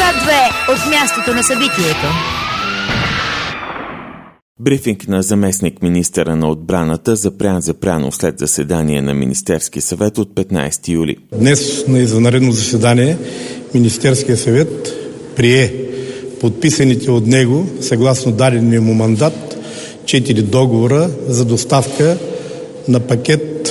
2 от мястото на събитието. Брифинг на заместник-министъра на отбраната Запрян Запрянов след заседание на Министерския съвет от 15 юли. Днес на извънредно заседание Министерския съвет прие подписаните от него, съгласно дадения му мандат, 4 договора за доставка на пакет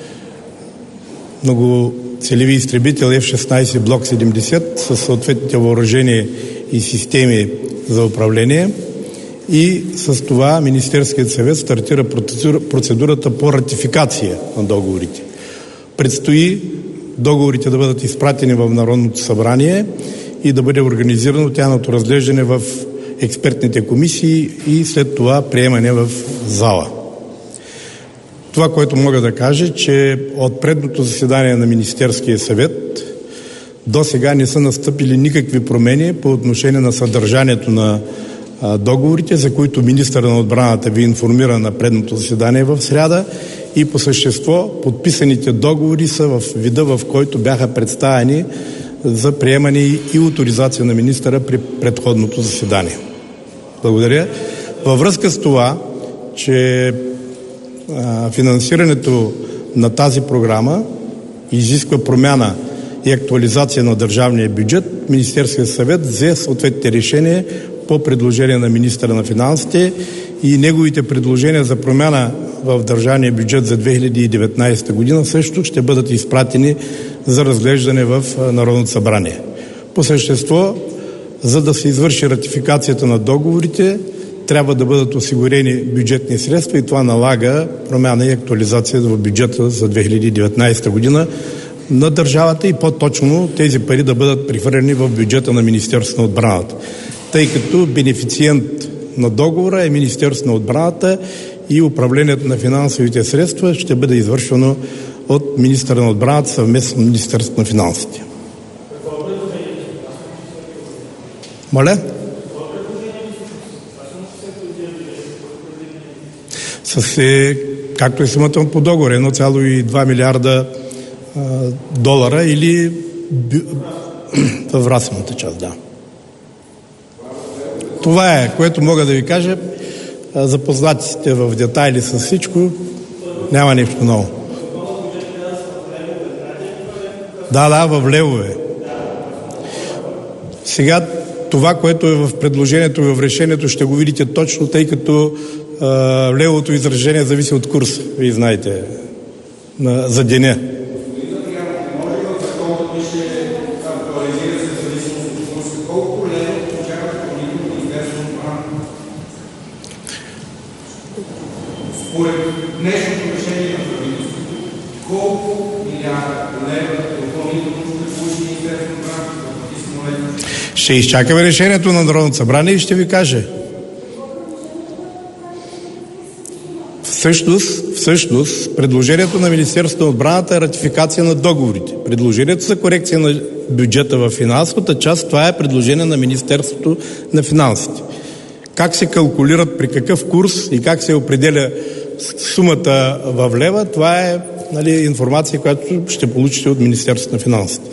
многоцелеви изтребител F-16 Block 70 със съответните въоръжения и системи за управление. И с това Министерският съвет стартира процедурата по ратификация на договорите. Предстои договорите да бъдат изпратени в Народното събрание и да бъде организирано тяхното разглеждане в експертните комисии и след това приемане в зала. Това, което мога да кажа, че от предното заседание на Министерския съвет до сега не са настъпили никакви промени по отношение на съдържанието на договорите, за които министърът на отбраната ви информира на предното заседание в сряда, и по същество подписаните договори са в вида, в който бяха представени за приемане и оторизация на министъра при предходното заседание. Благодаря. Във връзка с това, че финансирането на тази програма изисква промяна и актуализация на държавния бюджет, Министерският съвет взе съответните решения по предложение на министъра на финансите и неговите предложения за промяна в държавния бюджет за 2019 година също ще бъдат изпратени за разглеждане в Народното събрание. По същество, за да се извърши ратификацията на договорите, трябва да бъдат осигурени бюджетни средства и това налага промяна и актуализация в бюджета за 2019 година на държавата и по-точно тези пари да бъдат прехвърлени в бюджета на Министерството на отбраната, тъй като бенефициент на договора е Министерството на отбраната и управлението на финансовите средства ще бъде извършвано от министъра на отбраната съвместно с Министерството на финансите. Моля? Както е сумата по договор, 1,2 милиарда долара или във разходната част, да. Това е, което мога да ви кажа. Запознати сте в детайли с всичко. Няма нещо ново. Да, в левове. Сега това, което е в предложението и в решението, ще го видите точно, тъй като левото изражение зависи от курса. Вие знаете, за деня. Според днешното решение на правителството, колко милиарда лева допълнително ще получи Министерството на отбраната? Ще изчакаме решението на Народното събрание и ще ви кажа. Всъщност, предложението на Министерството на отбраната е ратификация на договорите. Предложението за корекция на бюджета в финансовата част, това е предложение на Министерството на финансите. Как се калкулират, при какъв курс и как се определя сумата в лева, това е информация, която ще получите от Министерството на финансите.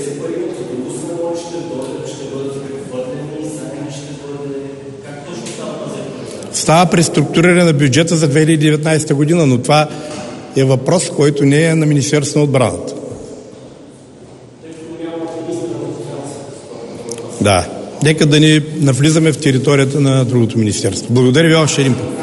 Става преструктуриране на бюджета за 2019 година, но това е въпрос, който не е на Министерството на отбраната. Да. Нека да ни навлизаме в територията на другото министерство. Благодаря ви още един път.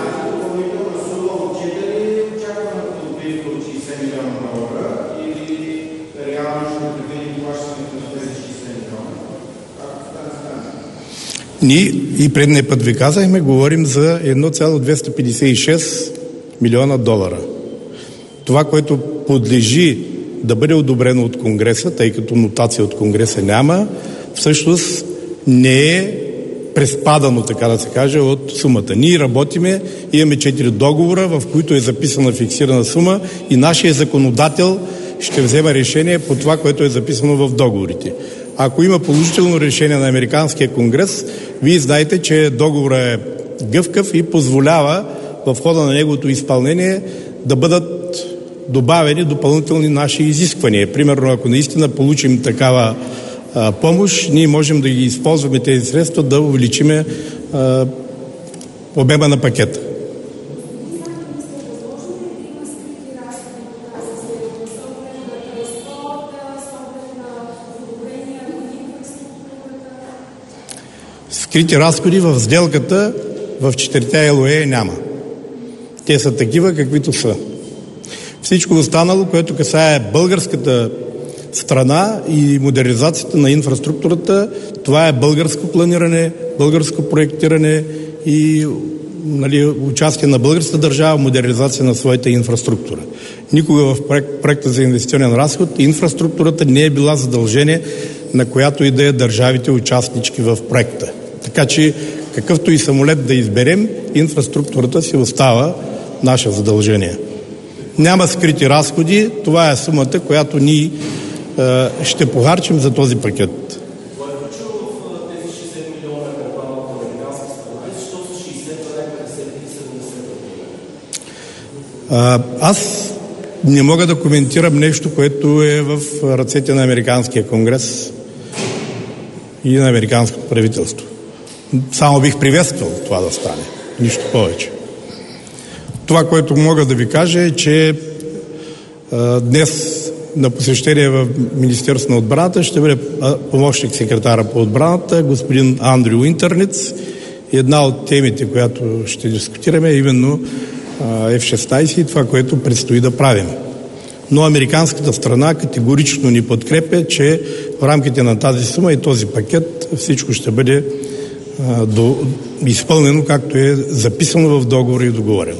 Ние и предния път ви казахме, говорим за 1,256 милиона долара. Това, което подлежи да бъде одобрено от Конгреса, тъй като нотация от Конгреса няма, всъщност не е преспадано, така да се каже, от сумата. Ние работиме, имаме 4 договора, в които е записана фиксирана сума и нашия законодател ще взема решение по това, което е записано в договорите. Ако има положително решение на Американския конгрес, вие знаете, че договорът е гъвкав и позволява в хода на неговото изпълнение да бъдат добавени допълнителни наши изисквания. Примерно, ако наистина получим такава помощ, ние можем да ги използваме тези средства да увеличиме обема на пакета. Скрити разходи в сделката в 4 ЛОЕ няма. Те са такива, каквито са. Всичко останало, което касае българската страна и модернизацията на инфраструктурата, това е българско планиране, българско проектиране и участие на българската държава в модернизация на своята инфраструктура. Никога в проекта за инвестиционен разход инфраструктурата не е била задължение на която и да е държавите участнички в проекта. Така че какъвто и самолет да изберем, инфраструктурата си остава наше задължение. Няма скрити разходи, това е сумата, която ние ще похарчим за този пакет. Аз не мога да коментирам нещо, което е в ръцете на Американския конгрес и на Американското правителство. Само бих приветствал това да стане. Нищо повече. Това, което мога да ви кажа е, че днес на посещение в Министерството на отбраната ще бъде помощник секретара по отбраната, господин Андрю Уинтърниц. Една от темите, която ще дискутираме е именно F-16 и това, което предстои да правим. Но американската страна категорично ни подкрепя, че в рамките на тази сума и този пакет всичко ще бъде изпълнено, както е записано в договора и договорено.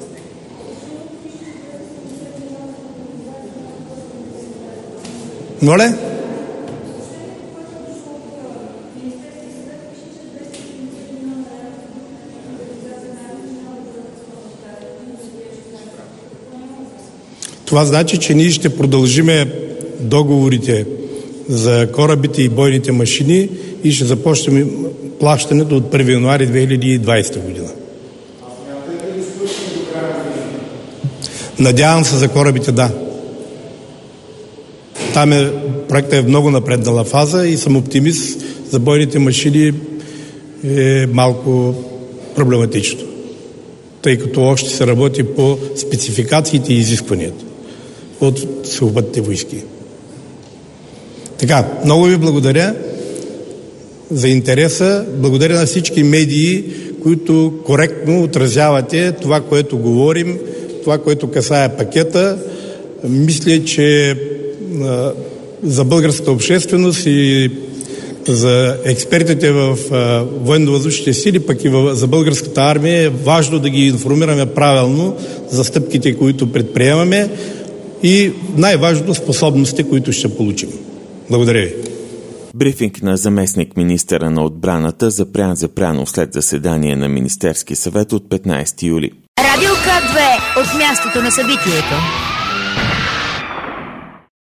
Моля? Това значи, че ние ще продължиме договорите за корабите и бойните машини и ще започнем плащането от 1 януари 2020 година. Надявам се за корабите, да. Там проектът е в много напреднала фаза и съм оптимист. За бойните машини е малко проблематично, тъй като още се работи по спецификациите и изискванията от сухопътните войски. Така, много ви благодаря за интереса. Благодаря на всички медии, които коректно отразявате това, което говорим, това, което касае пакета. Мисля, че за българската общественост и за експертите в военно-въздушните сили, пък и за българската армия е важно да ги информираме правилно за стъпките, които предприемаме и най-важно способностите, които ще получим. Благодаря ви. Брифинг на заместник министъра на отбраната Запрян Запрянов след заседание на Министерски съвет от 15 юли. Радио К2 от мястото на събитието.